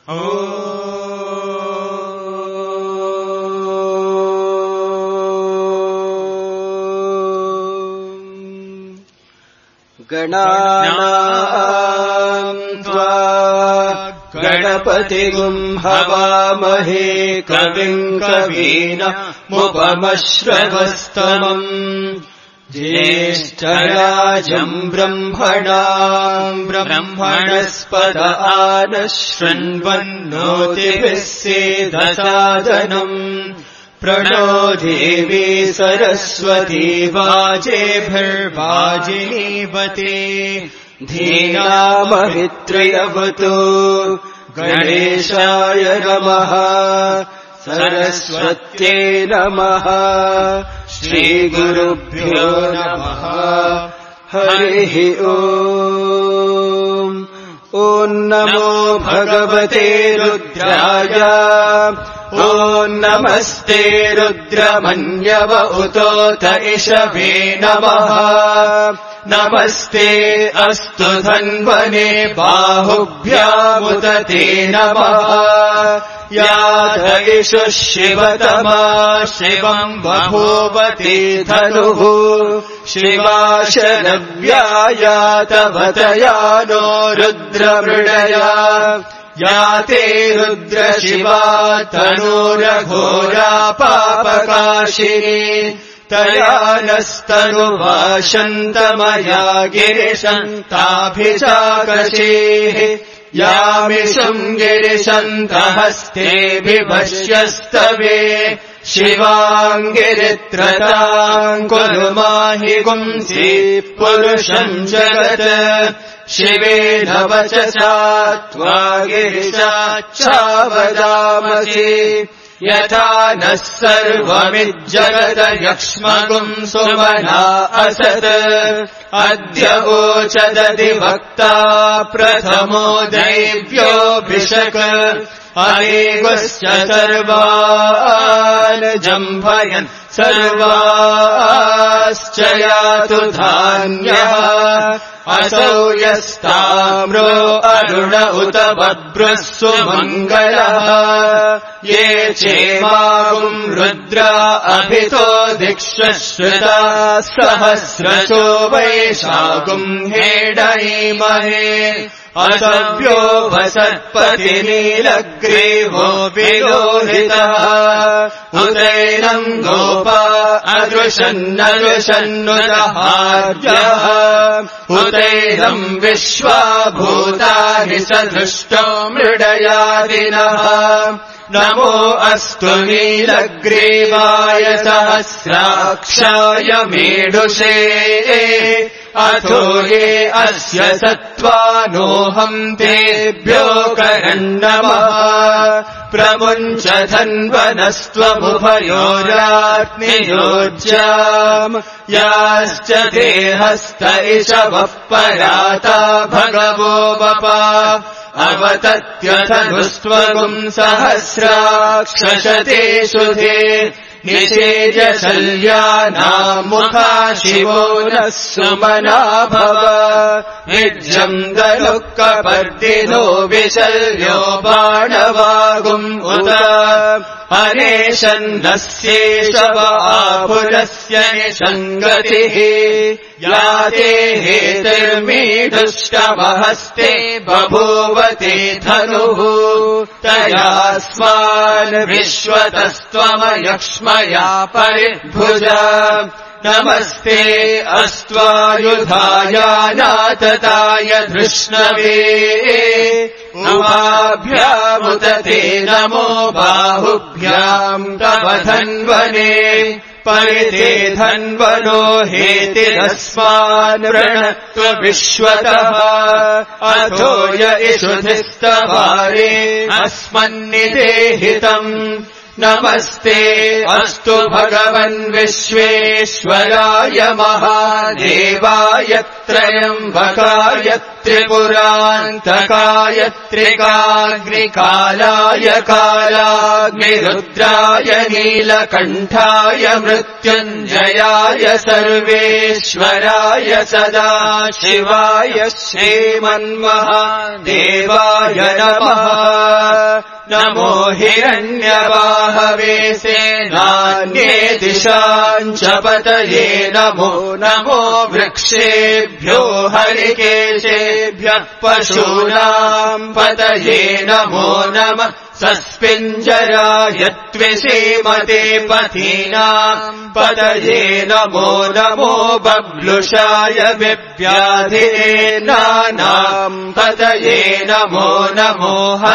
गणानाम् त्वा गणपतिगुम् हवामहे कविम् कवीनामुपमश्रवस्तमम् ज्येष्ठराजम् ब्रह्मणाम् ब्रह्मणस्पत आनः शृण्वन्नोतिभिः सेदसादनम् प्रणो देवी सरस्वती वाजेभिर्वाजिनीवते धीनामभित्रयवतु गणेशाय नमः सरस्वत्यै नमः श्रीगुरुभ्यो नमः हरिः ओम् ॐ नमो भगवते रुद्राय ॐ नमस्ते रुद्रमन्यव उतोत इषवे नमः नमस्ते अस्तु धन्वने बाहुभ्यामुत ते नमः यात इषुः शिवतमा शिवम् बभूवते धनुः शिवा शरव्यायातवतया नो रुद्रमृडया याते रुद्रशिवा तनूरघोरा पापकाशिनी तया नस्तनुवाशन्तमया गिरिशन्ताभिचाकशेः यामिषम् गिरिशन्तहस्तेऽभिपश्यस्तवे शिवाङ्गिरित्रताम् कुरु माहि गुंसि पुरुषम् जगत् शिवेन वचसा त्वा गिरिशाच्छावदामसि यथा नः सर्वमिज्जगत यक्ष्मगुम् सुमना असत् अद्य ओचदधिवक्ता प्रथमो दैव्योऽभिषक् अनेकश्च सर्वान् जम्भयन् सर्वाश्च यातु धान्यः असौ यस्ताम्रो अरुण उत बभ्रः सुमङ्गलः ये चेमागुम् रुद्रा अभितो दिक्षश्रुता सहस्रशो वैशागुम् हेडयीमहे असव्यो वसत्पतिनीलग्रीवो विलोहितः उदैनम् गोपा अदृशन्नदृशन्नुदहार्यः उदैनम् विश्वाभूतानि सदृष्टो मृडयादिनः नमो अस्तु नीलग्रीवाय सहस्राक्षाय मेढुषे अथो ये अस्य सत्त्वानोऽहम् तेभ्यो करन्नमः प्रमुञ्च धन्वनस्त्वमुभयोराग्नियोज्याम् याश्च देहस्त इषवः पराता भगवो वपा अवतत्यधनुस्त्वगुम् सहस्राक्षशते शुधे निषेजशल्यानाम् मुखा शिवो नः सुमना भव निज्यम् दलुक्कपर्दिनो विशल्यो बाणवागुम् उत अनेशन्नस्येषव आपुरस्य निषङ्गतिः याते हेतिर्मीढुष्टमहस्ते बभूवते धनुः तयास्मान् विश्वतस्त्वमयक्ष्मया परिभुजा नमस्ते अस्त्वायुधायानातताय धृष्णवे उभाभ्यामुत ते नमो बाहुभ्याम् तव धन्वने परिते धन्वनो हेतिरस्मान् वृणत्व विश्वतः अथो य इषुधिस्तवारे अस्मन्निदेहितम् नमस्ते अस्तु भगवन् विश्वेश्वराय महादेवाय त्रयम्बकाय त्रिपुरान्तकाय त्रिकाग्निकालाय कालाग्निरुद्राय नीलकण्ठाय मृत्युञ्जयाय सर्वेश्वराय सदाशिवाय श्रीमन्महादेवाय नमः नमो हिरण्यबाहवे सेनान्ये दिशाञ्च पतये नमो नमो वृक्षेभ्यो हरिकेशेभ्यः पशूनाम् पतये नमो नमः सस्पिञ्जराय त्विषीमते पथीनाम् पतये नमो नमो बब्लुषाय विव्याधिनानाम् पतये नमो नमो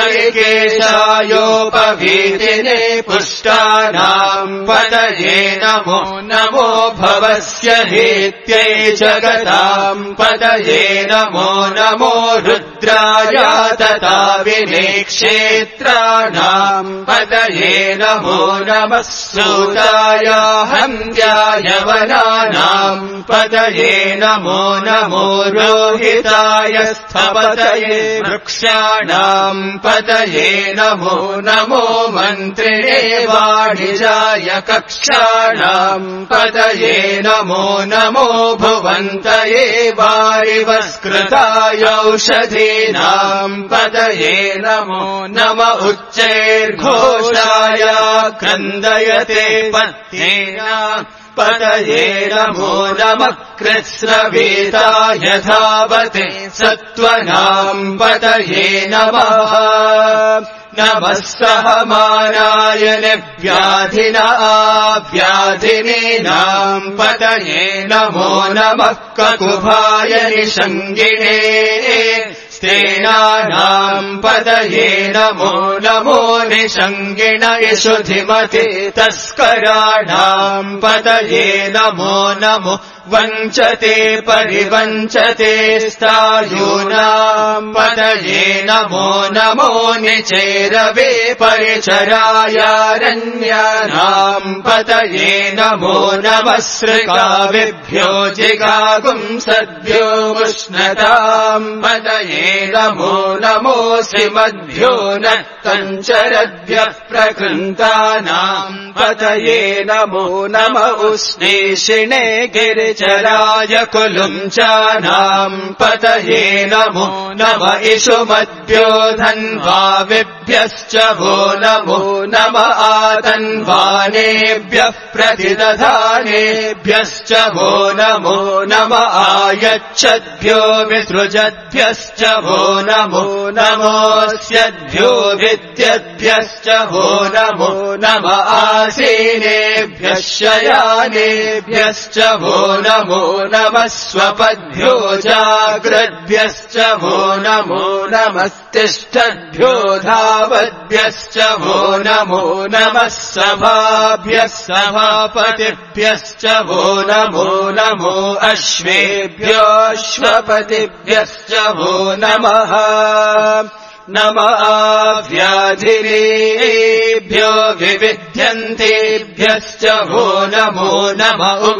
हरिकेशायोपवीतिने पुष्टानाम् पतये नमो नमो भवस्य हेत्यै जगताम् पतये नमो नमो रुद्राय तथा विनेक्षेत्राणाम् पतये नमो नमः सूताय हन्त्याय वनानाम् पतये नमो नमो रोहिताय स्थपतये वृक्षाणाम् पतये नमो नमो मन्त्रिणे वाणिजाय कक्षाणाम् पतये नमो नमो भुवन्तये वारिवस्कृताय औषधीनाम् पतये नमो नम उच्चैर्घोषाय क्रन्दयते पत्नीना पतये नमो नमः कृत्स्नवेताय धावते सत्त्वनाम् पतये नमः नमः सहमानाय निर्व्याधिना व्याधिनीनाम् पतये नमो नमः ककुभाय निषङ्गिणे स्त्रीणानाम् पतये नमो नमो निषङ्गिण यशुधिमते तस्कराणाम् पतये नमो नमो वञ्चते परिवञ्चते स्थायूनाम् पतये नमो नमो निचैरवे परिचरायारण्यानाम् पतये नमो नमः सृगाविभ्यो जिगागुंसद्भ्यो उष्णताम् पतये नमो नमोऽसि मध्यो न कञ्चरद्भ्यः प्रकृन्तानाम् पतये नमो नम उष्णेशिणे गिरिचराय कुलुञ्चानाम् पतये नमो नम इषुमद्भ्यो धन्वाविभ्यश्च वो नमो नम आतन्वानेभ्यः प्रतिदधानेभ्यश्च वो नमो नम आयच्छद्भ्यो विसृजद्भ्यश्च वो नमो नमोऽस्यद्भ्यो विद्यद्भ्यश्च वो नमो नम आसीनेभ्यः शयानेभ्यश्च वो नमो नमः स्वपद्भ्यो जाग्रद्भ्यश्च वो नमो नमस्तिष्ठद्भ्यो धावद्भ्यश्च वो नमो नमः सभाभ्यः सभापतिभ्यश्च वो नमो नमो अश्वेभ्यो अश्वपतिभ्यश्च वो नमः नमः व्याधिनेभ्यो विविध्यन्तेभ्यश्च वो नमो नम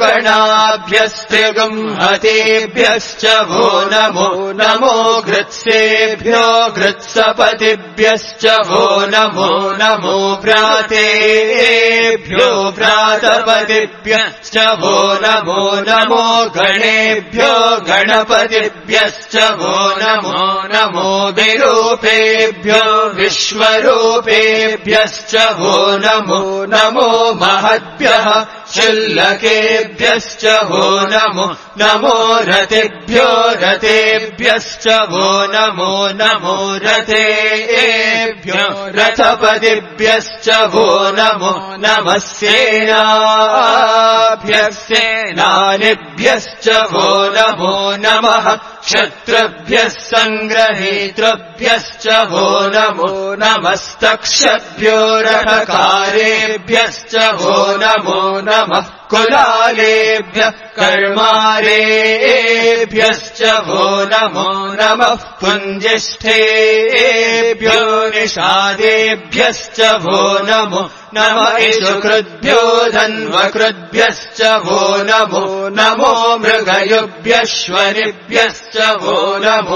उगणाभ्यस्त्रिगुंहतेभ्यश्च वो नमो नमो घृत्सेभ्यो घृत्सपतिभ्यश्च वो नमो नमो व्रातेभ्यो व्रातपतिभ्यश्च वो नमो नमो गणेभ्यो गणपतिभ्यश्च वो नमो नमो विरूपे विश्वरूपेभ्यश्च वो नमो नमो महद्भ्यः शुल्लकेभ्यश्च वो नमो नमो रतेभ्यो रतेभ्यश्च वो नमो नमो रथेभ्यो रथपतिभ्यश्च वो नमो नमः सेनाभ्यः सेनानिभ्यश्च वो नमो नमः क्षत्रुभ्यः सङ्ग्रहेतृभ्यश्च वो नमो नमस्तक्षभ्यो रथकारेभ्यश्च वो नमो नमः कुलालेभ्यः कर्मारेभ्यश्च वो नमो नमः पुञ्जिष्ठेभ्यो निषादेभ्यश्च वो नमो नम इषुकृद्भ्यो धन्वकृद्भ्यश्च वो नमो नमो मृगयुभ्यश्वनिभ्यश्च वो नमो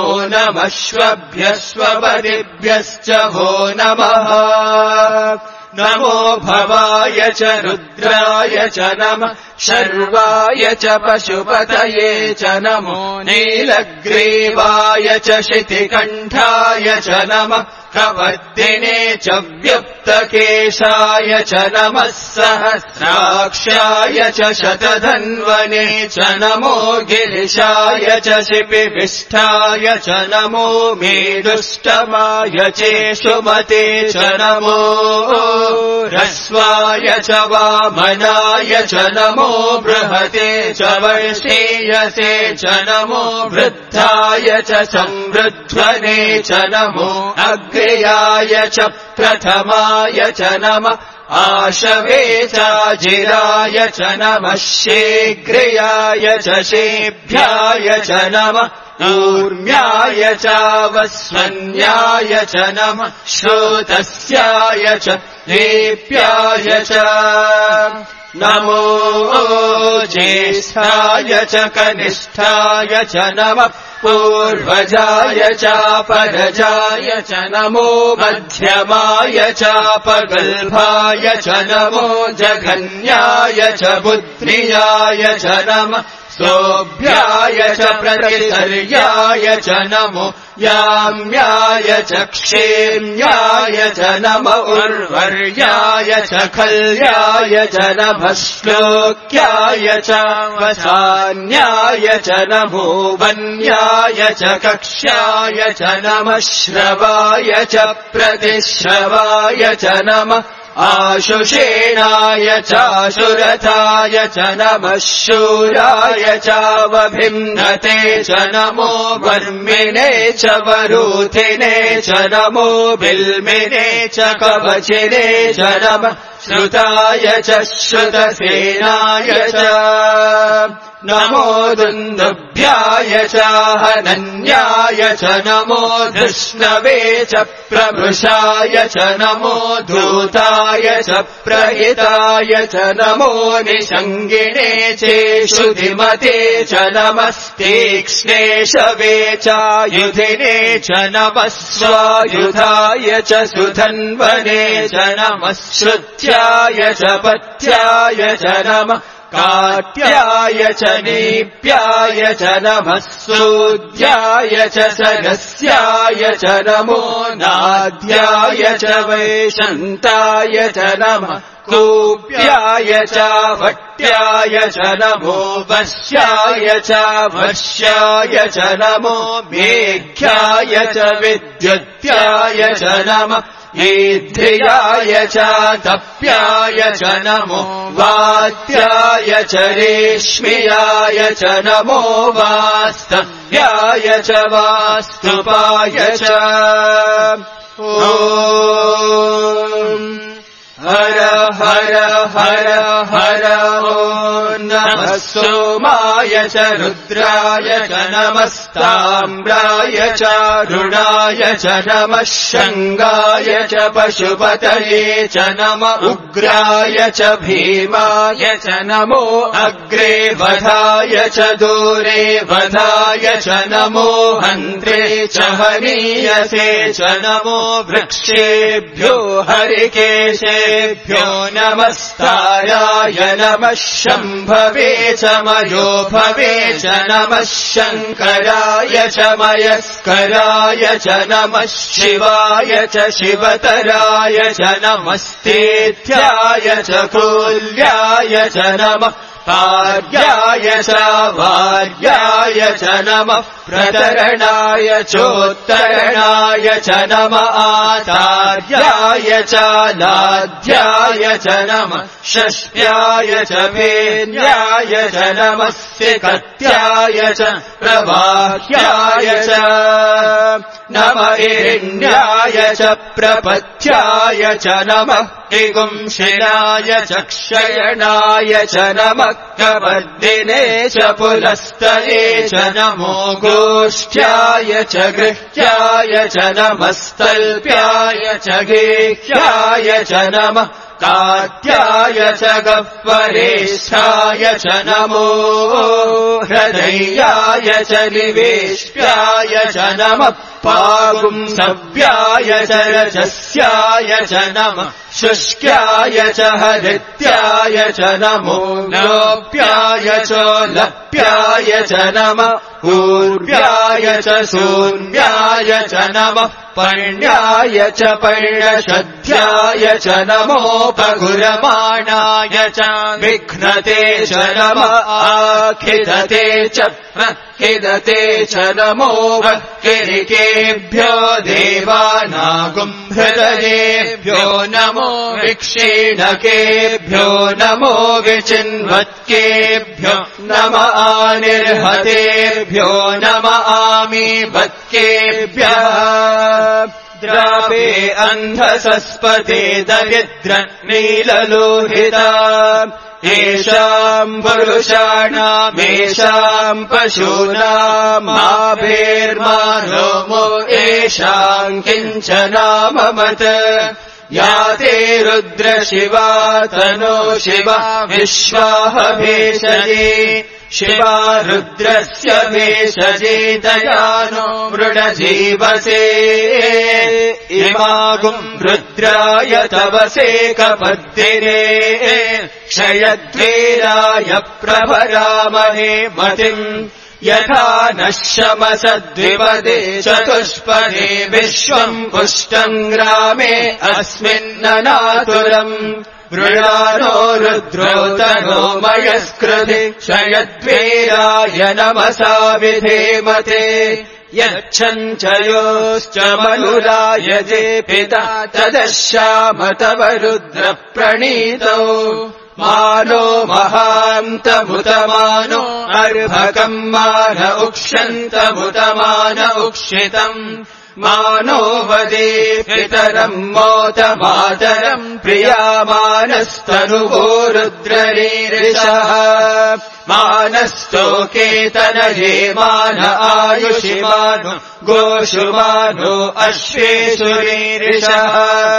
नमश्वभ्यश्वपतिभ्यश्च वो नमः नमो भवाय च रुद्राय च नमः शर्वाय च पशुपतये च नमो नीलग्रीवाय च शितिकण्ठाय च नमः कवर्दिने च व्युक्तकेशाय च नमः सहस्राक्षाय च शतधन्वने च नमो गिरिशाय च शिपिविष्ठाय च नमो मेरुष्टमाय चेषुमते च नमो ह्रस्वाय च वामनाय च नमो बृहते च वर्षेयसे च नमो वृद्धाय च संवृध्वने च नमो अग्र्याय च प्रथमाय च नमः आशवे चाजिराय च नमः शीघ्रियाय च शेभ्याय च नमः ऊर्म्याय चावस्वन्याय च नमः श्रोतस्याय च दीप्याय च नमो ज्येष्ठाय च कनिष्ठाय च नमः पूर्वजाय चापरजाय च नमो मध्यमाय चापगल्भाय च नमो जघन्याय च बुद्ध्याय च नमः सोऽभ्याय च प्रतिसर्याय च नमो याम्याय च क्षेम्याय च नम उर्वर्याय च खल्याय च नमः श्लोक्याय च वसान्याय च नमो वन्याय च कक्ष्याय च नमः श्रवाय च प्रतिश्रवाय च नमः आशुषेणाय चाशुरथाय च नमः शूराय चावभिन्नते च नमो वर्मिणे च वरूथिने च नमो बिल्मिने च कवचिने च नमः श्रुताय च श्रुतसेनाय च नमो दुन्दुभ्याय च हनन्याय च नमो धृष्णवे च प्रभृशाय च नमो धूताय च प्रहिताय च नमो निषङ्गिणे चेषुधिमते च नमस्तीक्ष्णेशवे चायुधिने च नमः स्वायुधाय च सुधन्वने च नमः श्रुत्याय च पथ्याय च नमः काट्याय च नीप्याय च नमः सूद्याय च सरस्याय च नमो नाद्याय च वैशन्ताय च नमः कूप्याय च भट्याय च नमो वश्याय च भष्याय च नमो मेघ्याय च विद्युत्याय च नमः ईध्याय च तप्याय च नमो वात्याय च रेश्म्याय च नमो वास्तव्याय च वास्तुपाय च हर हर हर हर ॐ नमः सोमाय च रुद्राय च नमस्ताम्राय च रुणाय च नमः शङ्गाय च पशुपतये च नम उग्राय च भीमाय च नमो अग्रे वधाय च दूरे वधाय च नमो हन्त्रे च हनीयसे च नमो वृक्षेभ्यो हरिकेशेभ्यो नमस्ताराय नमः शम्भवे च मयोभवे च नमः शङ्कराय च मयस्कराय च नमः शिवाय च शिवतराय च नमस्तेथ्याय च कुल्याय च नमः पार्याय च वार्याय च नमः प्रतरणाय चोत्तरणाय च नमः आचार्याय च लाध्याय च नमः षष्ट्याय च वेद्याय च नमः सिकत्याय च प्रवाह्याय च नमः हिरण्याय च प्रपथ्याय च नमः दिगुंशिनाय च क्षयणाय च नमः कवर्दिने च पुलस्तये च नमो गोष्ठ्याय च गृह्याय च नमस्तल्प्याय च गेह्याय च नमः कात्याय च गह्वरेष्ठाय च नमो हृदयाय च निवेष्ट्याय च नमः पागुंसव्याय च रजस्याय च नमः शुष्क्याय च हरित्याय च नमो लोप्याय च लप्याय च नमः ऊर्व्याय च सूर्याय च नमः पर्ण्याय च पर्णशध्याय च नमोपगुरमाणाय च विघ्नते च नमः आखिदते च हिदते च नमो वक्किरिकेभ्यो देवानागुम्हृदयेभ्यो नमो विक्षीणकेभ्यो नमो विचिन्वत्केभ्यो नम आनिर्हतेभ्यो नम आमीवत्केभ्यः द्रापे अन्धसस्पते दरिद्र नीललोहिता येषाम् पुरुषाणामेषाम् पशूनामाभेर्मानोमो येषाम् किञ्चनाममत् या ते रुद्रशिवा तनो शिवा विश्वाह भेषजे शिवा रुद्रस्य भेषजे दयानो मृडजीवसे इमागुम् रुद्राय तवसे कपद्दिरे क्षयद्वीराय प्रभरामहे मतिम् यथा नः शमसद्विपदे चतुष्पदे विश्वम् पुष्टम् ग्रामे अस्मिन्ननातुरम् मृडानो रुद्रोतनो मयस्कृति क्षयद्वीराय नमसा विधेमते यच्छञ्चयोश्च मनुरायजे पिता तदश्याम तव रुद्रप्रणीतौ मानो महान्तमुतमानो अर्भकम् मान उक्ष्यन्तमुतमान उक्षितम् मानो वदे पितरम् मोत मातरम् प्रियामानस्तनुवो रुद्ररीरिषः मानस्तोकेतनये मान आयुषि मानो गोषु मानो अश्वेषु रीरिषः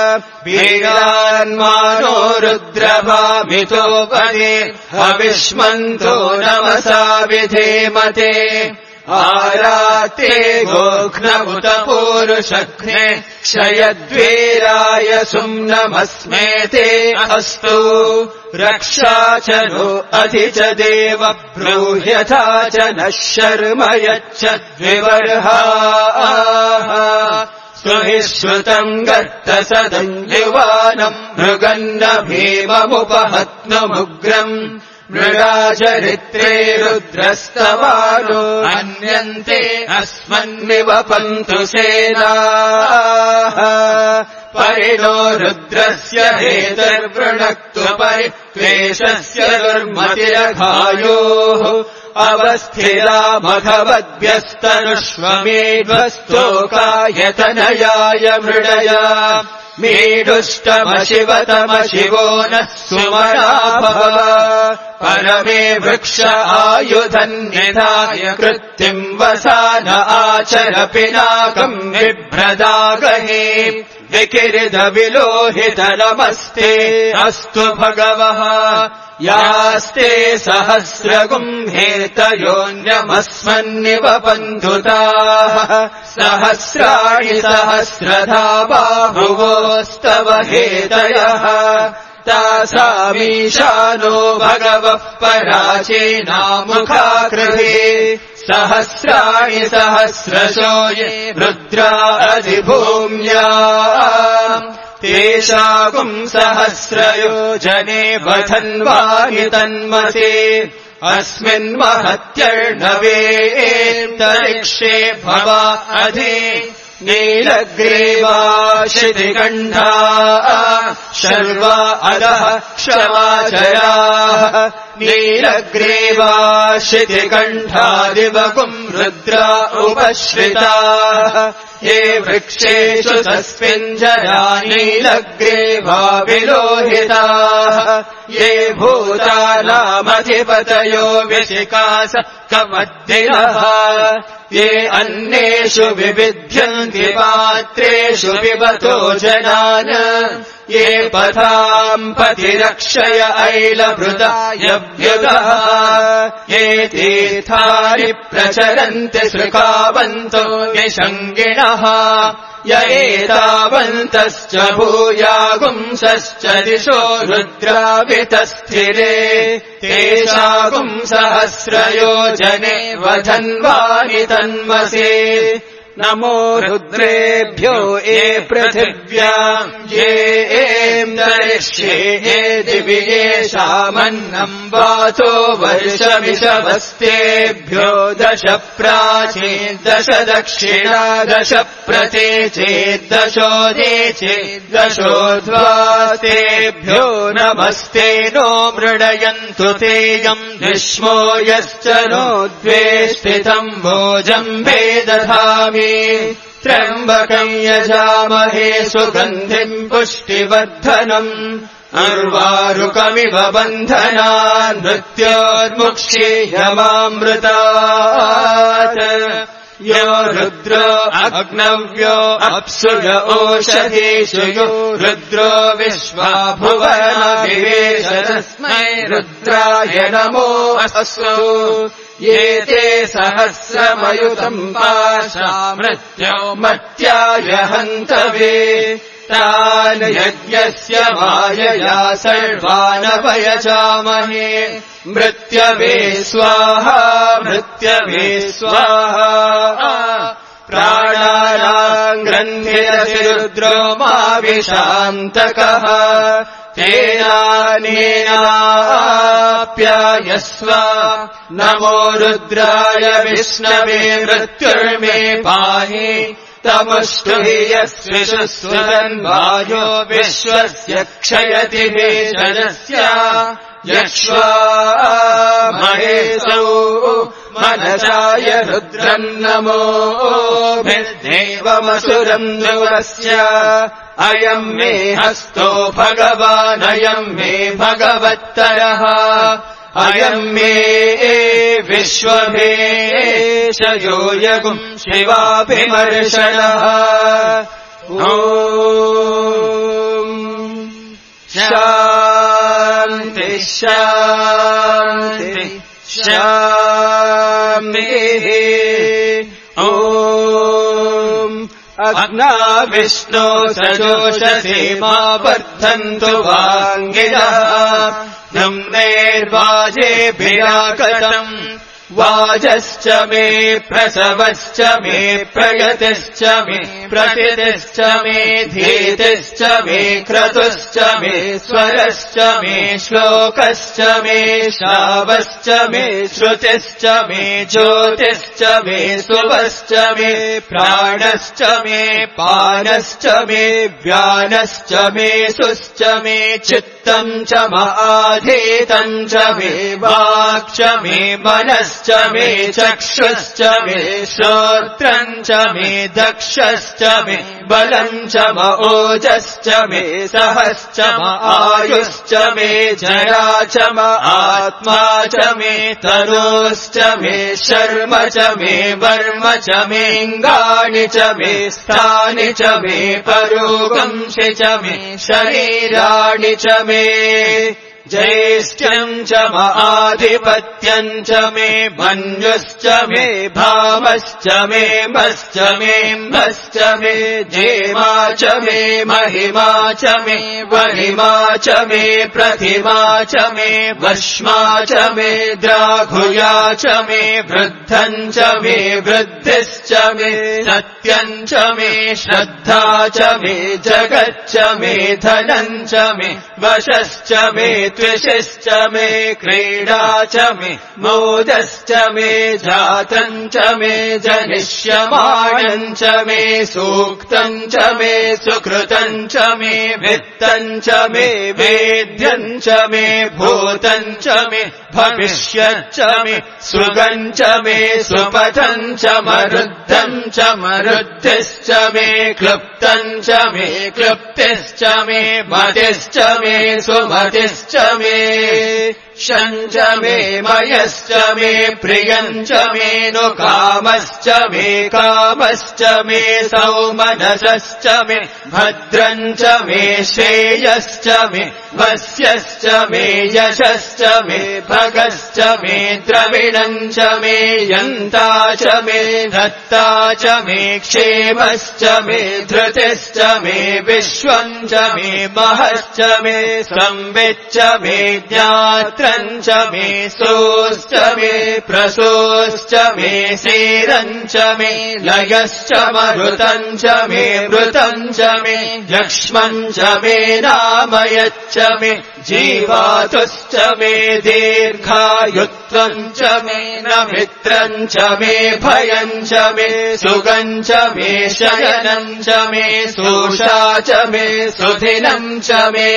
वीरान्मानो रुद्रभामितो वदे हविष्मन्तो नमसा विधेमते आराते गोघ्नमुत पूरुषघ्ने क्षयद्वीराय सुम्नमस्मेते अस्तु रक्षा च नो अधि च देव ब्रूह्यथा च नः शर्म यच्छद्विवर्हाः सुहिश्रुतम् गर्तसदञ्जुवानम् मृगन्न भीममुपहत्नुमुग्रम् मृगाचरित्रे रुद्रस्तवानो अन्यन्ते अस्मन्निव पन्तु सेनाः परिणो रुद्रस्य हेतर्वृणक्तु परित्वेषस्य दुर्मतिरघायोः अवस्थिरा मघवद्भ्यस्तनुष्वमेध्वस्तोकायतनयाय मृडया मीडुष्टमशिवतमशिवो नः सुमनाभव परमे वृक्ष आयुधन्निधाय कृत्तिम् वसान आचर पिनाकम् बिभ्रदागहे विकिरिदविलोहित नमस्ते अस्तु भगवः यास्ते सहस्रगुम्हेतयोऽन्यमस्मन्निव बन्धुताः सहस्राणि सहस्रधा बाहुवोस्तव हेतयः तासामीशानो भगवः पराचेनामुखाकृते सहस्राणि सहस्रशो ये रुद्रा अधिभूम्या तेषागुम् सहस्रयोजने वधन्वानि तन्मसे अस्मिन् महत्यर्णवेऽन्तरिक्षे भवा अधि नीलग्रीवा शितिकण्ठा शर्वा अधः क्षमाचराः नीलग्रीवा शितिकण्ठादिवगुम् रुद्रा उपश्रिताः ये वृक्षेषु सस्मिञ्जरा नीलग्रीवा विलोहिताः ये भूतानामधिपतयो विशिकास कमद्दिनः ये अन्येषु विविध्यन्ति पात्रेषु पिबतो जनान् ये पथाम् पतिरक्षय ऐलभृदायव्युतः ये तीर्थानि प्रचरन्ति सृकावन्तो निषङ्गिणः य एतावन्तश्च भूयागुंसश्च दिशो रुद्रावितस्थिरे तेषागुं सहस्रयोजने वधन्वानि तन्मसे नमो रुद्रेभ्यो ये पृथिव्याम् ये एन्दरिष्ये ये दिवि येषामन्नम् वातो वर्षमिषवस्तेभ्यो 10 प्राचेत् 10 दक्षिणा 10 प्रतीचेत् 10 10 नमस्ते नो मृडयन्तु तेयम् विश्वो यश्च नो द्वेष्टितम् भोजम् वेदधामि त्र्यम्बकम् यजामहे सुगन्धिम् पुष्टिवर्धनम् अर्वारुकमिव बन्धनान् मृत्योर्मुक्षीयमामृतात् यो रुद्रो अग्नव्यो अप्सुर ओषधीषु यो रुद्रो विश्वा भुवनाभिवेश तस्मै रुद्राय नमो अस्तु ये ते सहस्रमयुतम् पाशा मृत्यो मत्याय हन्तवे तान् यज्ञस्य मायया सर्वानवयजामहे मृत्यवे स्वाहा मृत्यवे स्वाहा प्राणानाम् ग्रन्थिरसि रुद्रो माविशान्तकः तेनानेनाप्यायस्व नमो रुद्राय विष्णवे मृत्युर्मे पाहि तमुष्टुहि यस्विषुस्वदन् वायो विश्वस्य क्षयति भेषजस्य यक्ष्वा महेशौ मनसाय रुद्रम् नमो देवमसुरम् ध्रुवस्य अयम् मे हस्तो भगवान् अयम् मे भगवत्तरः अयम् मे विश्वभेशयो यगुम् शिवाभिमर्शनः ॐ शान्ति शान्ति शान्तिः ॐ अग्ना विष्णो सजोषसे मा वर्धन्तु वाङ्गिनः नम्नेर्वाजेभिरागतम् वाजश्च मे प्रसवश्च मे प्रयतिश्च मे प्रतितिश्च मे धीतिश्च मे क्रतुश्च मे स्वरश्च मे श्लोकश्च मे शावश्च मे श्रुतिश्च मे ज्योतिश्च मे सुवश्च मे प्राणश्च मे पानश्च मे व्यानश्च मे सुश्च मे चित्तम् च माधीतम् च मे वाक् मे मनश्च मे चक्षुश्च मे श्रोत्रम् च मे दक्षश्च मे बलम् च ओजश्च मे सहश्च आयुश्च मे जरा च आत्मा च मे तनोश्च मे शर्म च मे वर्म च मेऽङ्गानि च मे स्थानि च मे परोगंसि च मे शरीराणि च मे ज्येष्ठ्यम् च आधिपत्यम् च मे मन्युश्च मे भामश्च मे मश्च मे म्भश्च मे जेमा च मे महिमा च मे वहिमा च मे प्रतिमा च मे वश्मा च मे द्राघुया च मे वृद्धम् च मे वृद्धिश्च मे सत्यम् च मे श्रद्धा च मे जगच्च मे धनम् च मे वशश्च मे त्विषश्च मे क्रीडा च मे मोदश्च मे जातम् च मे जनिष्यमाणम् च मे सूक्तम् च मे सुकृतम् च मे वित्तम् च मे वेद्यम् च मे भूतम् च मे भविष्यच्च मे सुगम् च मे सुपथम् च मरुद्धम् च मरुद्धिश्च मे क्लुप्तम् च मे क्लुप्तिश्च मे मतिश्च मे सुमतिश्च मे शञ्च मे मयश्च मे प्रियञ्च मे नु कामश्च मे सौमनसश्च मे भद्रञ्च मे श्रेयश्च मे वस्यश्च मे यशश्च मे भगश्च मे द्रविणञ्च मे यन्ता च मे धत्ता च मे क्षेमश्च मे धृतिश्च मे विश्वञ्च मे महश्च मे संविच्च मे ज्ञात्रञ्च मे सोश्च मे प्रसोश्च मे सेरञ्च मे लयश्च मरुतञ्च मे मृतञ्च मे लक्ष्मञ्च मे नामयच्च मे जीवातुश्च मे दीर्घायुत्वञ्च मे न मित्रञ्च मे भयञ्च मे सुगञ्च मे शयनञ्च मे सोषा च मे सुधिनञ्च मे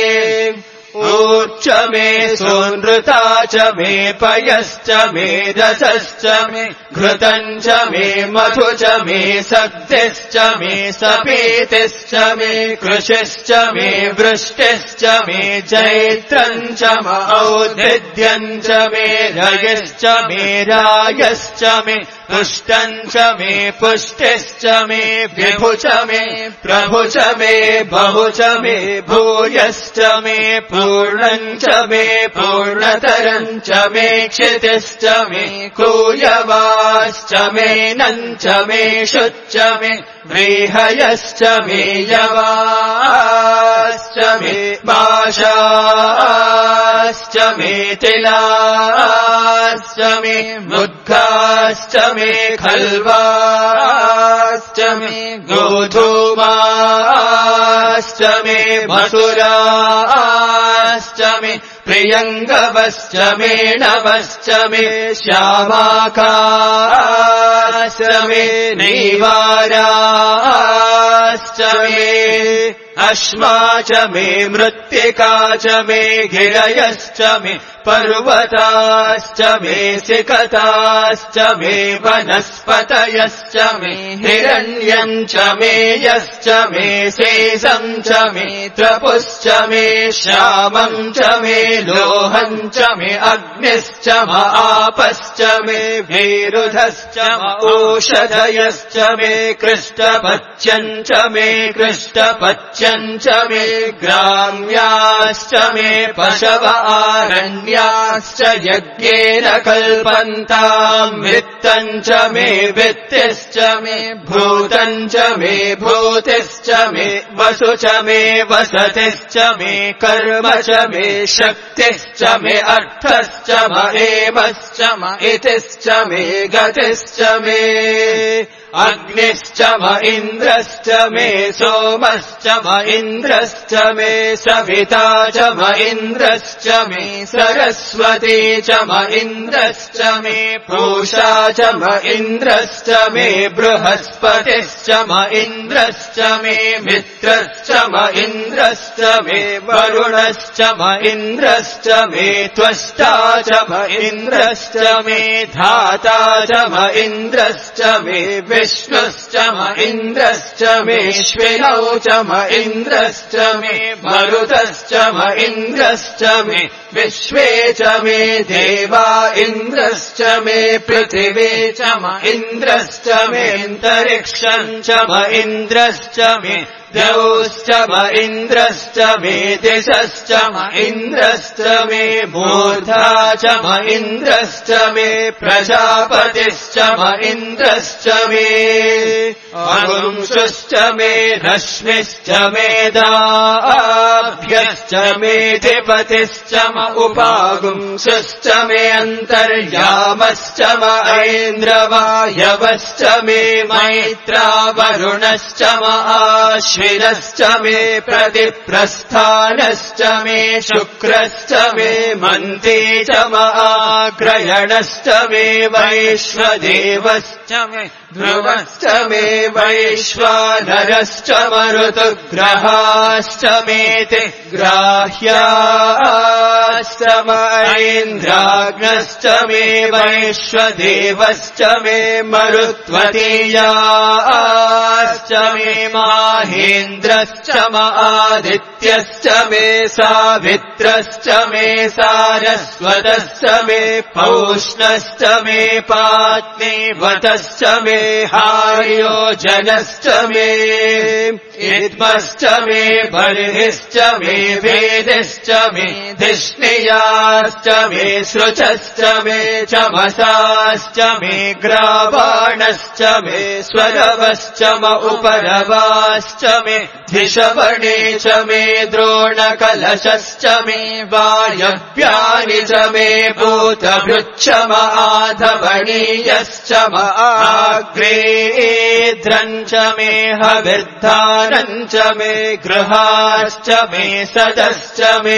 ऊर्च मे सोनृता च मे पयश्च मे रसश्च मे घृतञ्च मे मधु च मे सद्यश्च मे सपेतिश्च मे कृशिश्च मे वृष्टिश्च मे जैत्रञ्च औद्भिद्यञ्च मे रयश्च मे रायश्च मे पुष्टञ्च मे पुष्टिश्च मे विभु च मे प्रभु च मे बहु च मे भूयश्च मे पूर्णञ्च मे पूर्णतरञ्च मे क्षितिश्च मे कूयवाश्च मे नञ्च मे शुच्च मे व्रीहयश्च मे यवाश्च मे माशाश्च मे तिलाश्च मे मुद्गाश्च मे खल्वाश्च मे गोधूमाश्च मे मसुराश्च मे प्रियङ्गवश्च मे नवश्च मे श्यामाकाश्च मे नीवाराश्च मे अश्मा च मे मृत्तिका च मे गिरयश्च मे पर्वताश्च मे सिकताश्च मे वनस्पतयश्च मे हिरण्यञ्च मे यश्च मे शेषम् च मे त्रपुश्च मे श्यामम् च मे लोहञ्च मे अग्निश्च आपश्च मे विरुधश्च ओषधयश्च मे कृष्टपच्यञ्च मे कृष्टपच्यञ्च मे ग्राम्याश्च मे पशव आरण्याश्च यज्ञेन कल्पन्ताम् वित्तञ्च मे वित्तिश्च मे भूतञ्च मे भूतिश्च मे वसु च मे वसतिश्च मे कर्म च मे शक्तिश्च मे अर्थश्च महेमश्च इतिश्च मे गतिश्च मे अग्निश्च इन्द्रश्च मे सोमश्च इन्द्रश्च मे सविता च इन्द्रश्च मे सरस्वती च इन्द्रश्च मे पूषा च इन्द्रश्च मे बृहस्पतिश्च इन्द्रश्च मे मित्रश्च इन्द्रश्च मे वरुणश्च इन्द्रश्च मे त्वष्टा च इन्द्रश्च मे धाता च इन्द्रश्च मे विष्णुश्च इन्द्रश्च मे श्विनौ च इन्द्रश्च मे मरुतश्च इन्द्रश्च मे विश्वे च मे देवा इन्द्रश्च मे पृथिवी च इन्द्रश्च मे अन्तरिक्षम् च इन्द्रश्च मे द्यौश्च इन्द्रश्च मे दिशश्च इन्द्रश्च मे मूर्धा च इन्द्रश्च मे प्रजापतिश्च इन्द्रश्च मे अगुंसुश्च मे रश्मिश्च मे दाभ्यश्च मे धिपतिश्च उपागुंसुश्च मे अन्तर्यामश्च ऐन्द्रवायवश्च मे मैत्रा वरुणश्च आश्विनश्च मे प्रतिप्रस्थानश्च मे शुक्रश्च मे मन्ती च आग्रयणश्च मे वैश्वदेवश्च मे ध्रुवश्च मे वैश्वानरश्च मरुतग्रहाश्च मेति ग्राह्याश्च मरीन्द्राग्नश्च मे वैश्वदेवश्च मे मरुत्वतीयाश्च मे माहेन्द्रश्च आदित्यश्च मे सावित्रश्च मे सारस्वतश्च मे पौष्णश्च मे पात्नीवतश्च मे हार्योजनश्च मे इद्मश्च मे बर्हिश्च मे वेदिश्च मे धिष्णियाश्च मे सृचश्च मे चमसाश्च मे ग्रावाणश्च मे स्वरवश्च म उपरवाश्च मे धिषवणे च मे द्रोणकलशश्च मे वायव्यानि च मे भूतभृच्च माधवणीयश्च आग्रेध्रम् च मे हविर्धानम् च मे गृहाश्च मे सदश्च मे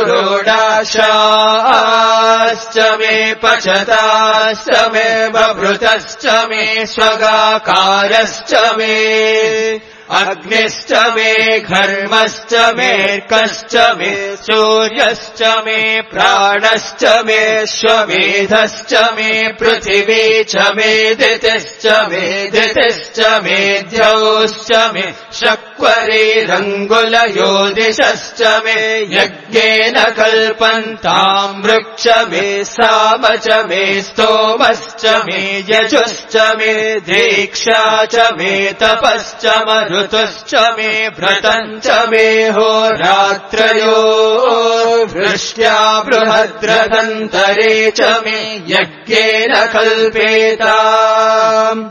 पुरोडाशाश्च मे पचताश्च मे बभृतश्च मे स्वगाकारश्च मे अग्निश्च मे घर्मश्च मेऽर्कश्च मे सूर्यश्च मे प्राणश्च मे श्वमेधश्च मे पृथिवी च मे दितिश्च मे दितिश्च मे द्यौश्च मे शक्वरीरङ्गुलयोदिशश्च मे यज्ञेन कल्पन्ताम् वृक्ष मे साम च मे स्तोमश्च मे यजुश्च मे दीक्षा च मे तपश्च ऋतुश्च मे व्रतम् च मे होरात्रयो वृष्ट्या बृहद्रथन्तरे च मे यज्ञेन कल्पेताम्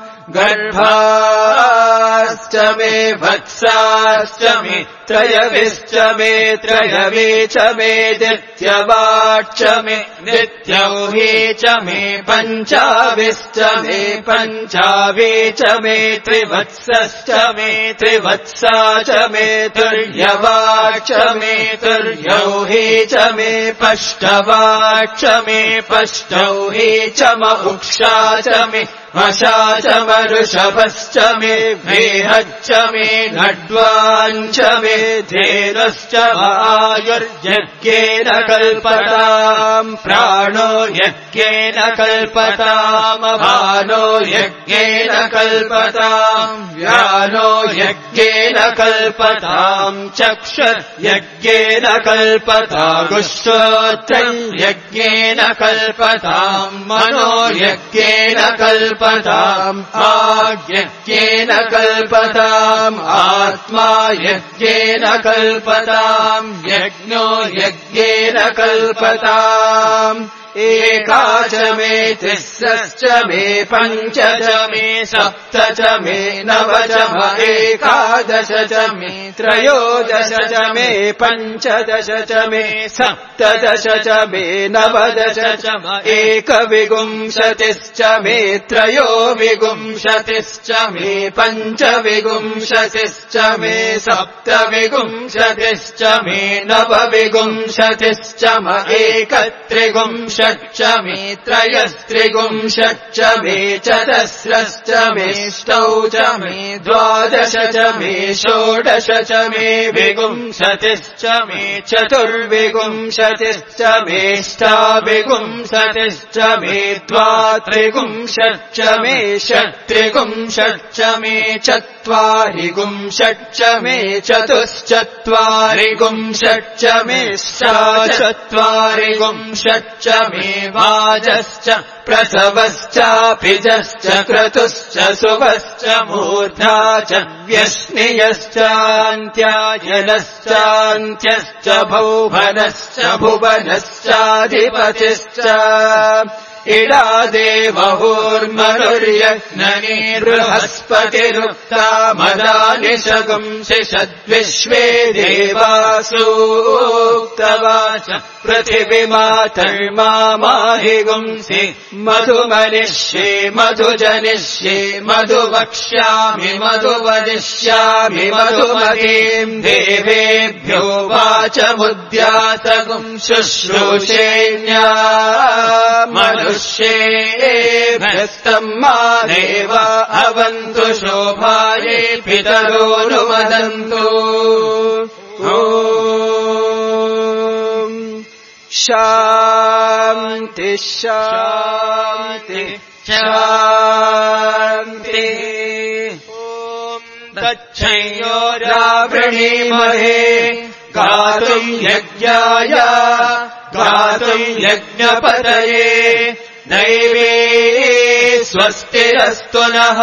गर्भाश्च मे वत्साश्च मे त्रयविश्च मे त्रयवे च मे दित्यवाच्च मे दित्यौही च मे पञ्चाविश्च मे पञ्चावे च मे त्रिवत्सश्च मे त्रिवत्सा च मे तुर्यवाच्च मे तुर्यौही च मे पष्टवाच्च मे पष्टौही च म उक्षा च मे वशा च मरुषभश्च मे वेहच्च मे नड्वाञ्च मे धेनुश्च आयुर्यज्ञेन कल्पताम् प्राणो यज्ञेन कल्पताम् भानो यज्ञेन कल्पताम् व्यानो यज्ञेन कल्पताम् चक्षुर्यज्ञेन कल्पतागुश्रोत्रम् यज्ञेन कल्पताम् मनो यज्ञेन कल्पताम् आज्ञेन कल्पताम् आत्मा यज्ञेन कल्पताम् यज्ञो यज्ञेन कल्पताम् एका च मे तिस्रश्च मे पञ्च च मे सप्त च मे नव च म एकादश च मे त्रयोदश च मे पञ्चदश च मे सप्तदश च मे नवदश च म एकविंशतिश्च मे त्रयोविंशतिश्च मे पञ्चविंशतिश्च मे सप्तविंशतिश्च मे नवविंशतिश्च म एकत्रिंशत् च मे त्रयस्त्रिंशच्च मे चतस्रश्च मेष्टौ च मे द्वादश च मे षोडश च मे विंशतिश्च मे चतुर्विंशतिश्च मेष्टाविंशतिश्च मे द्वात्रिंशच्च मे षट्त्रिंशच्च मे चत्वारिंशच्च मे चतुश्चत्वारिंशच्च मे षट्चत्वारिंशच्च मे वाजश्च प्रसवश्चापिजश्च क्रतुश्च सुवश्च मूर्धा च व्यश्नियश्चान्त्यायनश्चान्त्यश्च भौभनश्च भुवनश्चाधिपतिश्च इडादेवहुर्मनुर्यज्ञनी बृहस्पतिरुक्ता मदानि शगुंसि षद्विश्वे देवासूक्तवाच पृथिवीमातर्मामाहिगुंसि मधुमनिष्ये मधुजनिष्ये मधुवक्ष्यामि मधुवदिष्यामि मधुमतीम् देवेभ्यो वाचमुद्यातगुं शुश्रूषेण्या मनुष्येभ्यस्तम् मा देव अवन्तु शोभाये पितरोऽनुमदन्तु शान्ति शान्ति शान्ति तच्छयोरावृणीमहे गातुम् यज्ञाय गातुम् यज्ञपतये दैवे स्वस्तिरस्तु नः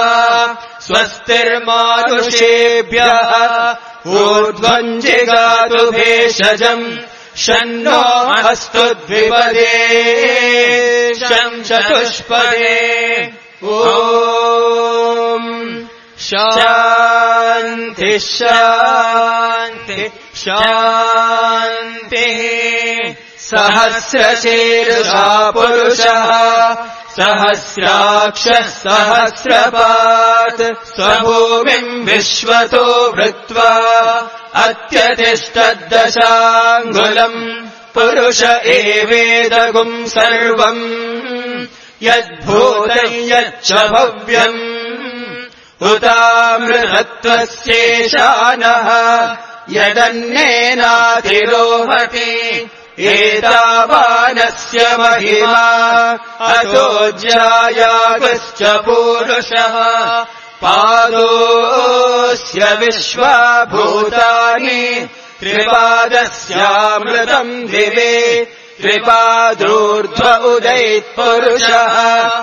स्वस्तिर्मानुषेभ्यः ऊर्ध्वम् जिगातु भेषजम् शन्नो अस्तु द्विपदे शं चतुष्पदे ॐ शान्ति शान्ति शान्तिः सहस्रशीर्षा पुरुषः सहस्राक्षः सहस्रपात् स्वभूमिम् विश्वतो वृत्वा अत्यतिष्ठद्दशाङ्गुलम् पुरुष एवेदगुम् सर्वम् यद्भूतम् यच्च भव्यम् उतामृतत्वस्येशानः यदन्नेनातिरोहति एतावानस्य महिमा अतो ज्यायागश्च पूरुषः पादोऽस्य विश्वभूतानि त्रिपादस्यामृतम् दिवे त्रिपादूर्ध्व उदैत्पुरुषः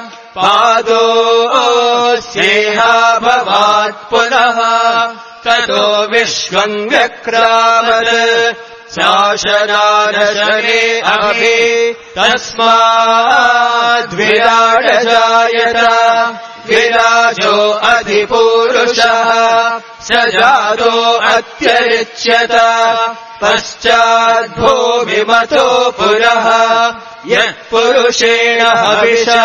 पादोऽस्येहाभवात् पुनः ततो विश्वम् व्यक्रामत् शासनानशने अभि तस्माद्विराडजायत विराजो अधिपूरुषः स जातो अत्यरिच्यत पश्चाद्भूमिमतो पुरः यत्पुरुषेण हविषा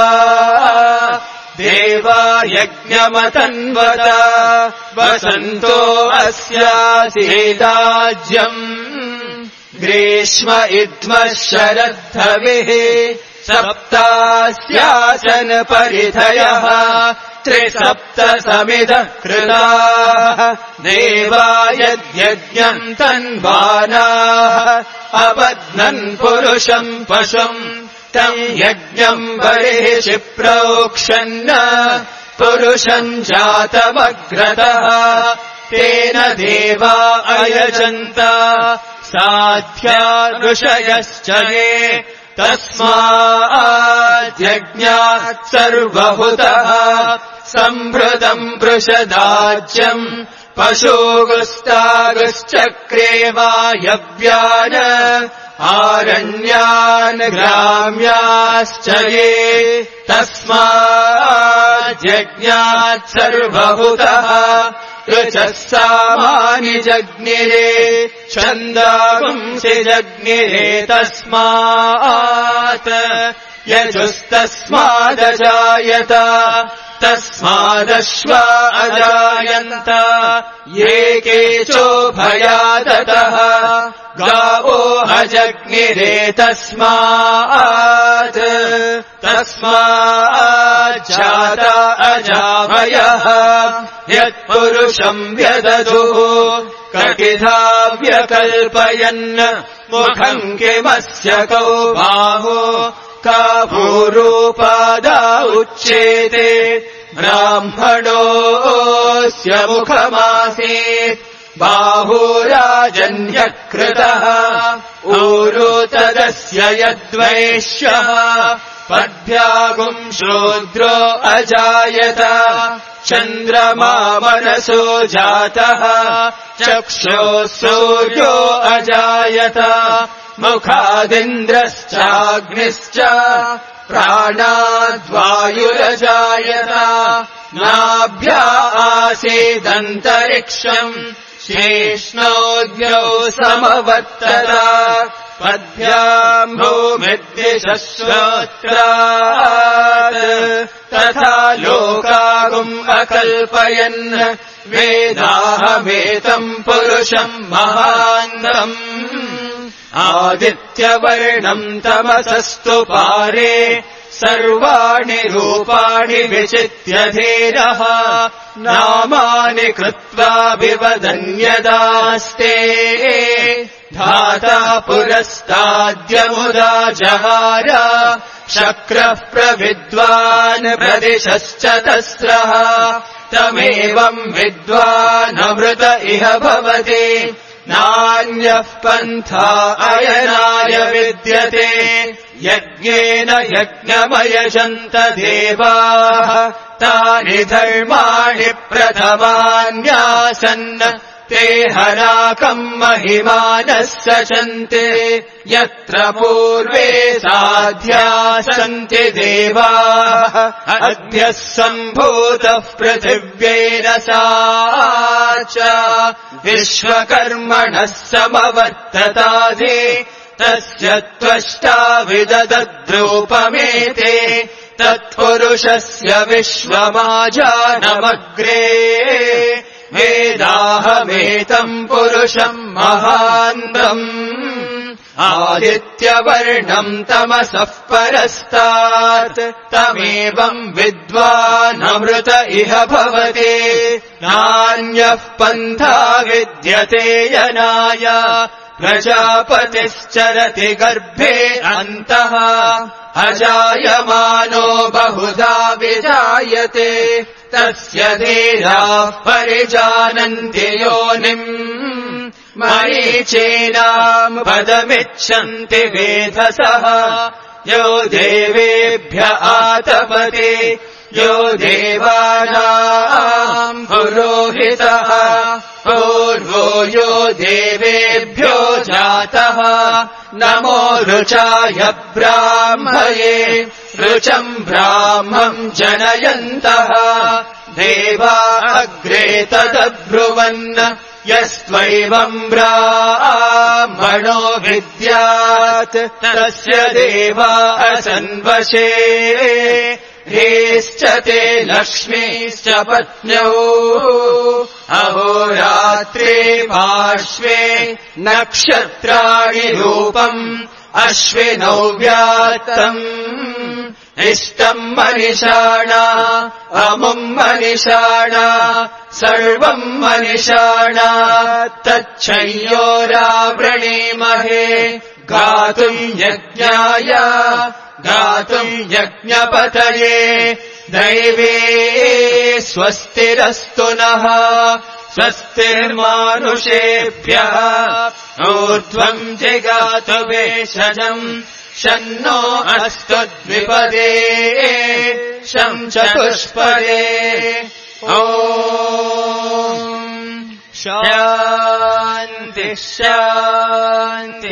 देवा यज्ञमतन्वत वसन्तो अस्यासीदाज्यम् ग्रीष्म इद्मः शरद्धविः सप्तास्यासन परिधयः त्रिसप्तसमिधः कृताः देवा यद्यज्ञम् तन्वानाः अपद्नन् पुरुषम् पशुम् तम् यज्ञम् बर्हिषि प्रोक्षन् पुरुषम् जातमग्रतः तेन देवा अयजन्त साध्या ऋषयश्च ये तस्माद्यज्ञात् सर्वहुतः सम्भृतम् पृषदाज्यम् पशुगुस्तागुश्चक्रे वायव्यान् आरण्यान् ग्राम्याश्च ये तस्माद्यज्ञात् सर्वहुतः ऋचः सामानि जग्निरे छन्दागुंसि जग्निरे तस्मात् यजुस्तस्मादजायत तस्मादश्वा अजायन्त ये केचोभयादतः गावो अजग्निरे तस्मात् तस्माज्जाता अजाभयः यत्पुरुषम् व्यदधुः कटिधा व्यकल्पयन् मुखम् किमस्य कौ बाहो का भूरूपादा उच्येते ब्राह्मणोऽस्य मुखमासीत् बाहुराजन्यकृतः ऊरु तदस्य यद्वैश्यः पद्भ्यागुम् शूद्रो अजायत चन्द्रमा मनसो जातः चक्षुः सूर्यो अजायत मुखादिन्द्रश्चाग्निश्च प्राणाद्वायुरजायत नाभ्या आसीदन्तरिक्षम् शेष्णोऽद्यौ समवर्तत पद्भ्याम् भूमिद्दिशश्रोत्रात् तथा लोकागुम् अकल्पयन् वेदाहमेतम् पुरुषम् महान्तम् आदित्यवर्णम् तमसस्तु पारे सर्वाणि रूपाणि विचित्य धीरः नामानि कृत्वा विवदन्यदास्ते धाता पुरस्ताद्यमुदा जहार शक्रः प्रविद्वान् प्रदिशश्च तस्रः तमेवम् विद्वानमृत इह भवति नान्यः पन्था अयनाय विद्यते यज्ञेन यज्ञमयजन्त देवाः तानि धर्माणि प्रथमान्यासन् ते हराकम् महिमानः सचन्ते यत्र पूर्वे साध्या सन्ति देवाः अद्यः सम्भूतः पृथिव्येन सा च विश्वकर्मणः समवर्ततादि तस्य त्वष्टा विददद्रूपमेते तत्पुरुषस्य विश्वमाजानमग्रे वेदाहमेतम् पुरुषम् महान्तम् आदित्यवर्णम् तमसः परस्तात् तमेवम् विद्वानमृत इह भवति नान्यः पन्था विद्यते यनाय प्रजापतिश्चरति गर्भे अन्तः अजायमानो बहुधा विजायते तस्य धीराः परिजानन्ति योनिम् मरीचीनाम् पदमिच्छन्ति वेधसः यो देवेभ्य आतपति यो देवानाम् पुरोहितः पूर्वो यो देवेभ्यो जातः नमो ऋचाय ब्राह्मये ऋचम् ब्राह्मम् जनयन्तः देवा अग्रे तदब्रुवन् यस्त्वैवम् ब्राह्मणो विद्यात् तस्य देवा असन्वशे ह्रीश्च ते लक्ष्मीश्च पत्न्यौ अहोरात्रे पार्श्वे नक्षत्राणि रूपम् अश्विनौ व्यात्तम् इष्टम् मनिषाणा अमुम् मनिषाणा सर्वम् मनिषाणा तच्छय्योरावृणीमहे गातुम् यज्ञाय गातुम् यज्ञपतये दैवे स्वस्तिरस्तु नः स्वस्तिर्मानुषेभ्यः ऊर्ध्वम् जिगातु भेषजम् शन्नो अस्तु द्विपदे शं चतुष्पदे ॐ शान्ति शान्ति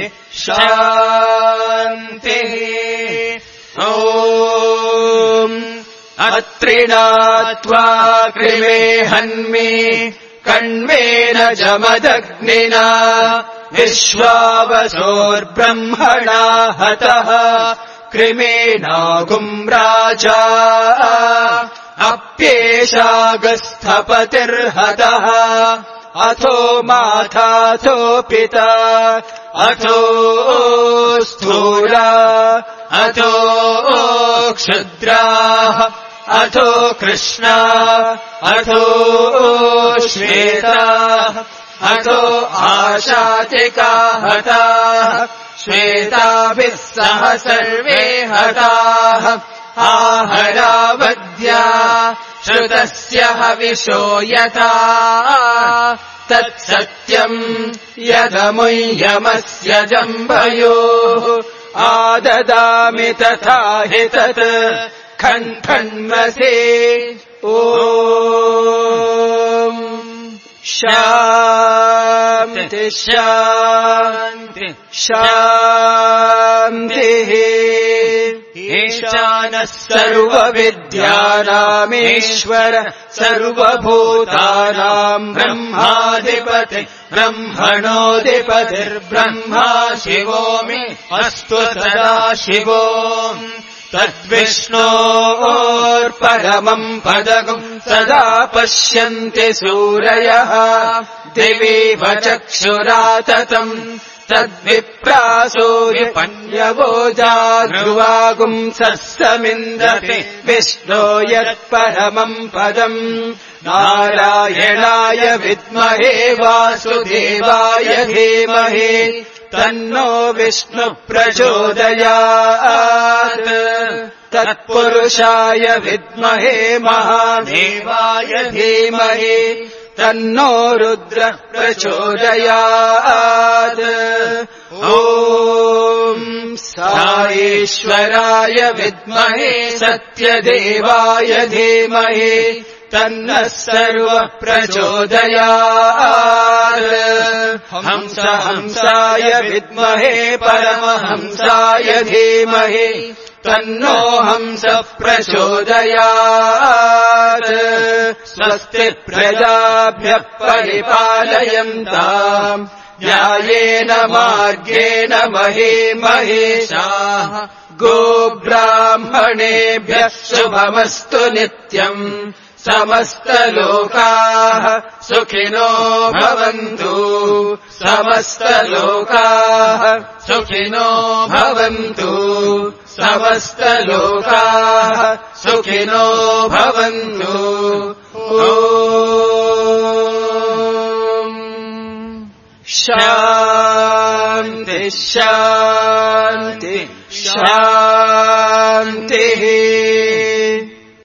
शान्तिः ॐ अत्रिणात्वा कृमे हन्मि कण्वेन जमदग्निना विश्वावसोर्ब्रह्मणा हतः कृमेनागुम् राजा अप्येषागस्थपतिर्हतः अथो माताथो पिता अथो स्थूला अथो क्षुद्राः अथो कृष्णा अथो श्वेताः अथो आशातिका हताः श्वेताभिः सह सर्वे हताः आहरावद्या श्रुतस्य हविषो यथा तत्सत्यम् यदमुय्यमस्य जम्भयोः आददामि तथा हि तत् खण्खण्मसे ॐ शान्ति शान्ति शान्तिः ईशानः सर्वविद्यानामीश्वर सर्वभूतानाम् ब्रह्माधिपति ब्रह्मणोऽधिपतिर्ब्रह्मा शिवो मे अस्तु सदा शिवो तद्विष्णोर्परमम् पदगम् सदा पश्यन्ति सूरयः दिवीव चक्षुराततम् तद्विप्रासूर्यपण्यवो जाध्रुवागुंसस्तमिन्दति विष्णो यत्परमम् पदम् नारायणाय विद्महे वासुदेवाय धीमहि तन्नो विष्णु प्रचोदयात् तत्पुरुषाय विद्महे महादेवाय धीमहि तन्नो रुद्र प्रचोदयात् ॐ साईश्वराय विद्महे सत्यदेवाय धीमहि तन्नः सर्वः प्रचोदयात् हंसाय विद्महे परमहंसाय धीमहि तन्नो हंसः प्रचोदयात् स्वस्ति प्रजाभ्यः परिपालयन्ताम् न्यायेन मार्गेण महीमहेशाः गोब्राह्मणेभ्यः शुभमस्तु नित्यम् समस्तलोकाः सुखिनो भवन्तु समस्तलोकाः सुखिनो भवन्तु समस्तलोकाः सुखिनो भवन्तु ॐ शान्ति शान्ति शान्तिः